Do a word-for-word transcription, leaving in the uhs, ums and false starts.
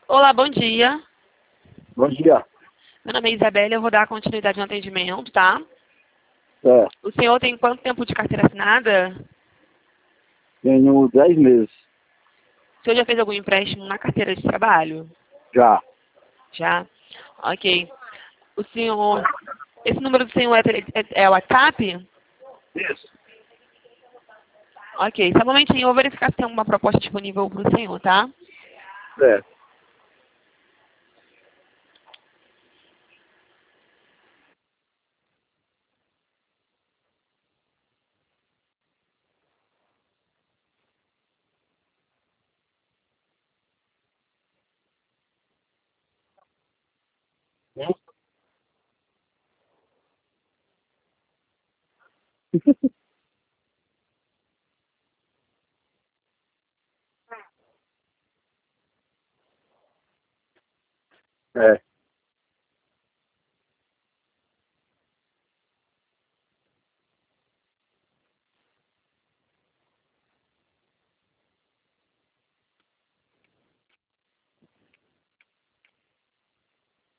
Olá, bom dia. Bom dia. Meu nome é Isabela, eu vou dar continuidade no atendimento, tá? É, O senhor tem quanto tempo de carteira assinada? tenho dez meses O senhor já fez algum empréstimo na carteira de trabalho? já. Já? Ok. O senhor... Esse número do senhor é, tele- é, é WhatsApp? Isso. Ok. Só um momentinho, eu vou verificar se tem alguma proposta disponível para o senhor, tá? É. Hum? É.